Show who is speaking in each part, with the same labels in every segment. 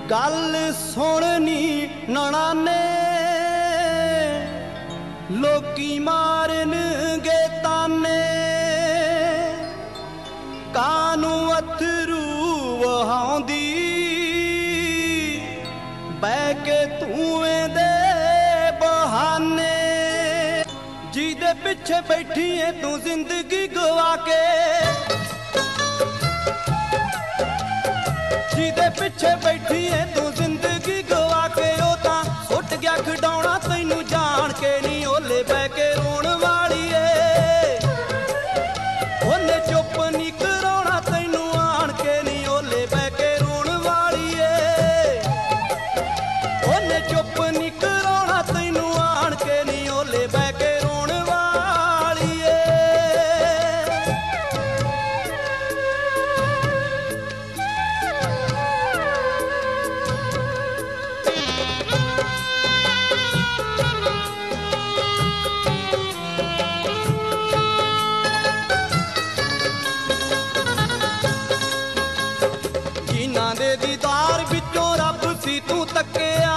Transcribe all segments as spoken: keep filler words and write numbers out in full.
Speaker 1: गल सुननी नणाने लोकी मारनगे ताने कानू अथरू वहाउंदी बह के धुएं दे बहाने जिदे पिछे बैठी है तू जिंदगी गवा के जिदे पिछे बैठी है तू जिंदगी गवा के ओ तां सुट गया खिडौना तैनू जान के नी ओले बह के रोण वाली ए ओने चुप नी कराउणा तैनू आण के नी ओले बह के रोण वाली ए ओने चुप नी कराउणा तैनू आण के नी ओले बह के रोण वाली ए दे दीदार विचों रब सी तू तकिया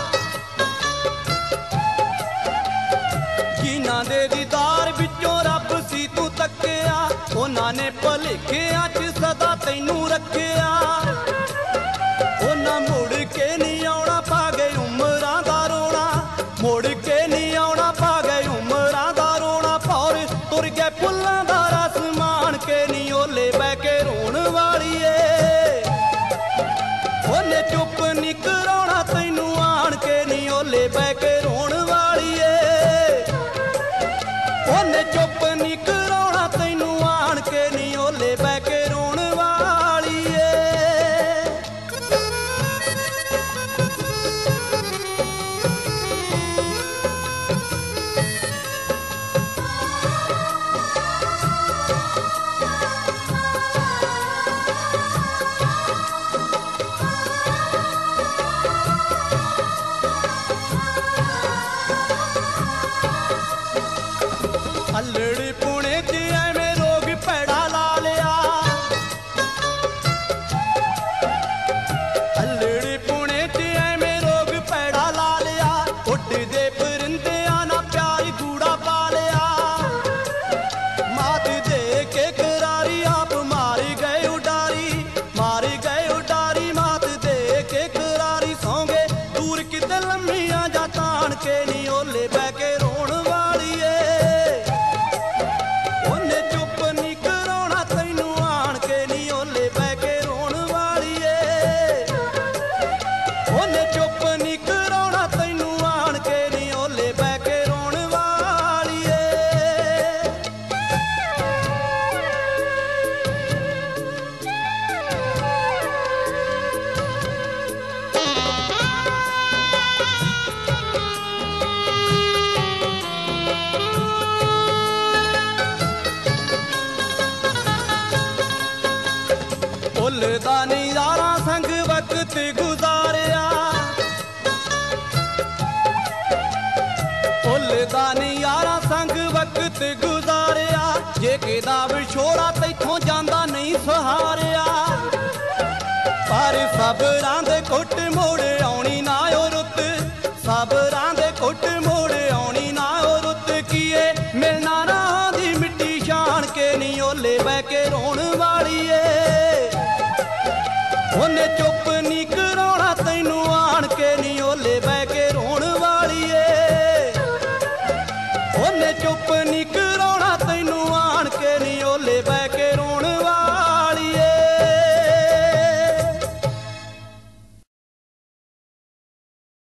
Speaker 1: जिन्हां दे दीदार विचों रब सी तू तकिया उन्हां ने भुलेखियां च सदा तैनू रखिया उन्हां मुड़ के नहीं आउणा पा गए उमरां दा रोना मुड़ के नहीं आउणा पा गए उमरां दा रोना फौर तुर गए फुल्लां दा रस मान के नहीं ओले बह के रोण वाली ए ओले चुप नी कराउणा तैनू आण के नी ओले बह के रोण वाली ए ओले चुप नी कराउणा तैनू आण के नी ओले बह के रोण वाली ए अल्लड़ पुणे च एवें रोग पैड़ा ला लिया अल्लड़ पुणे च एवें रोग पैड़ा ला लिया उड्डदे परिंदियां ना प्यार कूड़ा पा लिया मात दे के करारी आप मार गए उडारी मार गए उडारी मात दे के करारी सौंगे दूर किते लम्मियां जा ताण के नी ओले बह के रोण वाली ए दा नज़ारा संग वक्त गुजारिया दा नज़ारा संग वक्त गुजारिया जे केदा विछोड़ा तैथों जांदा नहीं सहारिया पर सबरां दे कुट मोड़ आउणी ना ओ रुत सबरां दे कुट मोड़ आउणी ना ओ रुत कीए मिलना ना दी मिट्टी शान के नी ओले बह के रोण वाली ए ओने चुप नी कराउणा तैनू आण के नी ओले बह के रोण वाली ए ओने चुप नी कराउणा तैनू आण के नी ओले बह